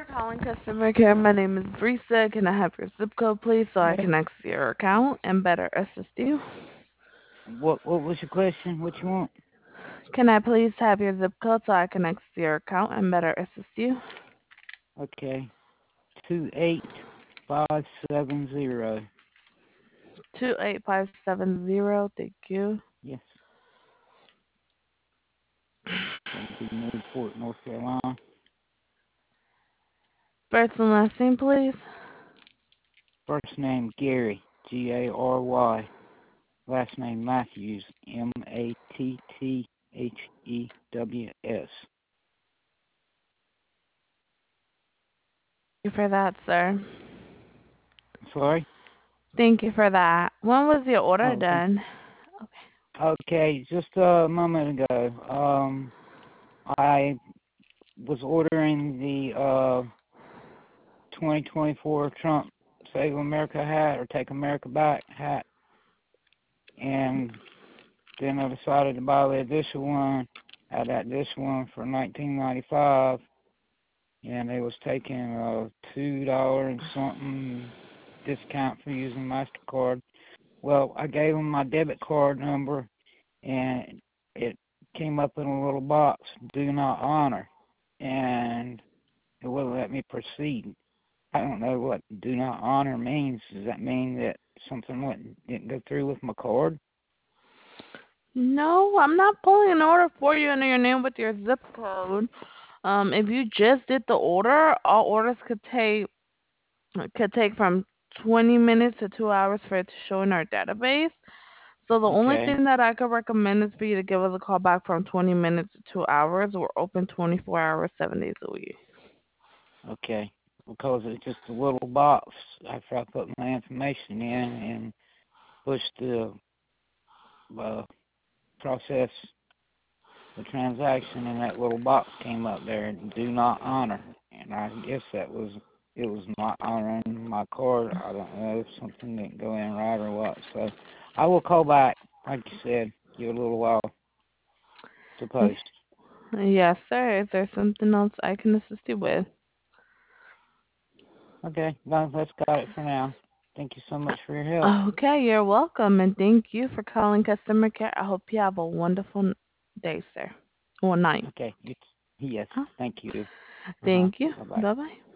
calling customer care. My name is Brisa. Can I have your zip code, please, so I Yes. can access your account and better assist you? What was your question? What you want? Can I please have your zip code so I can access your account and better assist you? Okay. 28570. 28570. Thank you. Yes. Gonna be Newport, North Carolina. First and last name, please. First name Gary, Gary. Last name Matthews, Mattthews. Thank you for that, sir. Sorry? Thank you for that. When was your order Oh, okay. done? Okay, just a moment ago. I was ordering the 2024 Trump Save America hat or Take America Back hat, and then I decided to buy the additional one. Had that additional one for $19.95, and they was taking a $2 and something discount for using MasterCard. Well, I gave them my debit card number, and it came up in a little box, "Do not honor," and it wouldn't let me proceed. I don't know what "do not honor" means. Does that mean that something didn't go through with my card? No, I'm not pulling an order for you under your name with your zip code. If you just did the order, all orders could take from 20 minutes to 2 hours for it to show in our database. So the only Okay, thing that I could recommend is for you to give us a call back from 20 minutes to 2 hours. We're open 24 hours, 7 days a week. okay. Because it's just a little box after I put my information in and pushed the uh, process the transaction, and that little box came up there, "Do not honor." And I guess it was not honoring my card. I don't know if something didn't go in right or what. So I will call back, like you said, give it a little while to post. Yes, sir. Is there something else I can assist you with? Okay, no, that's got it for now. Thank you so much for your help. Okay, you're welcome, and thank you for calling customer care. I hope you have a wonderful day, sir, or night. Okay, yes, Uh, thank you. Thank you. Bye bye. Bye bye.